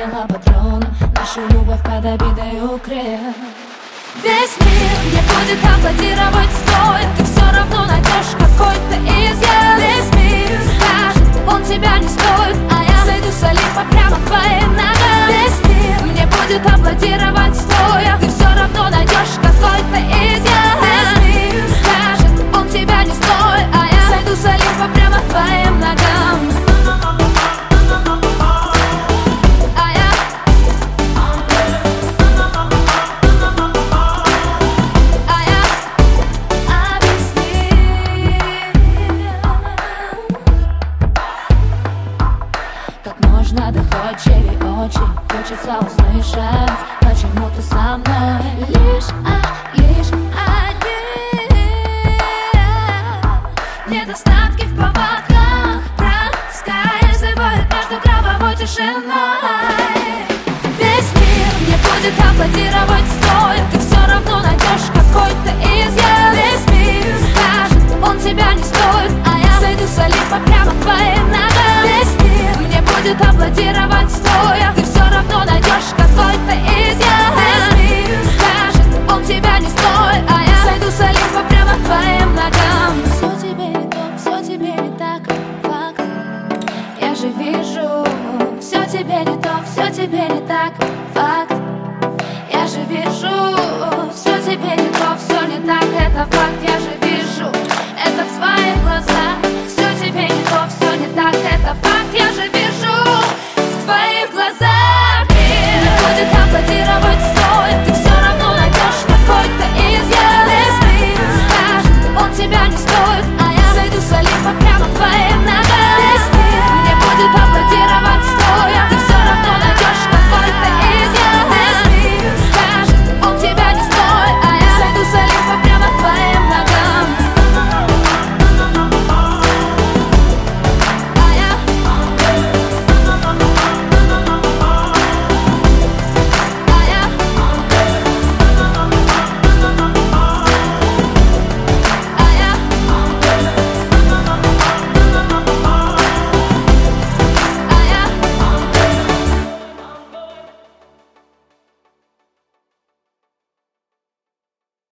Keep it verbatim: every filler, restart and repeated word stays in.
выстрелила патроном, нашу любовь под обидой укреп. Весь мир мне будет аплодировать стоя, ты все равно найдешь какой-то изъян. Весь мир скажет, он тебя не стоит, а я зайду с Олимпа прямо к твоим ногам. Весь мир мне будет аплодировать стоя, ты все равно найдешь какой-то изъян. Весь мир скажет, он тебя не стоит, а я зайду с Олимпа прямо к твоим ногам. Доходчивее очень хочется услышать, почему ты со мной. Лишь, а, лишь один. Недостатки в повадках проскальзывают между гробовой тишиной. Весь мир мне будет аплодировать стоя, ты все равно найдешь какой-то изъян. Весь мир скажет, он тебя не стоит, а я зайду с Олимпа прямо к твоим ногам. Весь мир мне будет аплодировать стоя, ты все равно найдешь какой-то изъян. Весь мир скажет, он тебя не стоит, а я зайду с Олимпа прямо к твоим ногам. Все тебе не то, все тебе не так, факт, я же вижу. Все тебе не то, все тебе не так, факт, я же вижу. Все тебе не то, все не так, это факт, я же вижу. Это в твоих глазах.